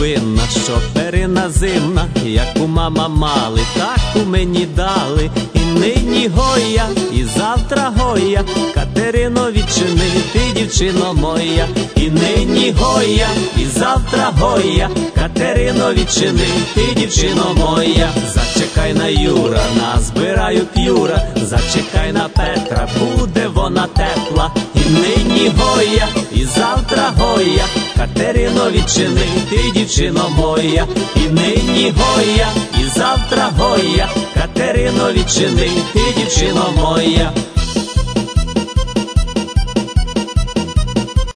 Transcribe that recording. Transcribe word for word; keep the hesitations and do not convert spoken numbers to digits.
винна, що перина зимна, яку мама мали, таку мені дали. І нині гоя, і завтра гоя, Катерино, відчини, ти дівчино моя. І нині гоя, і завтра гоя, Катерино, відчини, ти дівчино моя. Зачекай на Юра, назбираю п'юра, зачекай на Петра, буде вона тепла. І нині гоя, і завтра гоя, Катерино, відчини, ти дівчино моя. І нині гоя, і завтра гоя, Катерино, відчини, ти дівчино моя.